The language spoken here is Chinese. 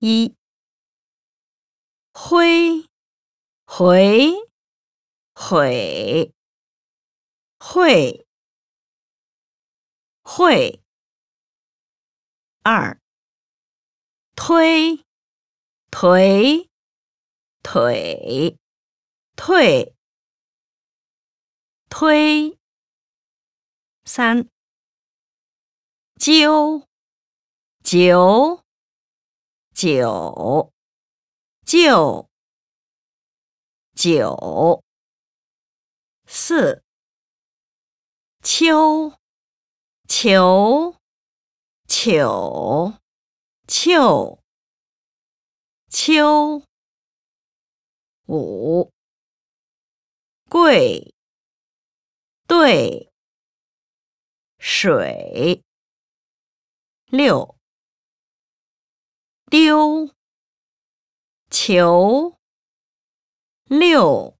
一，灰，回，悔，会，会。二，推，颓，腿，退，推。三，揪，九，九，就，九。四，秋，球，糗，臭，秋。五，贵，对，水。六，丢，球，六。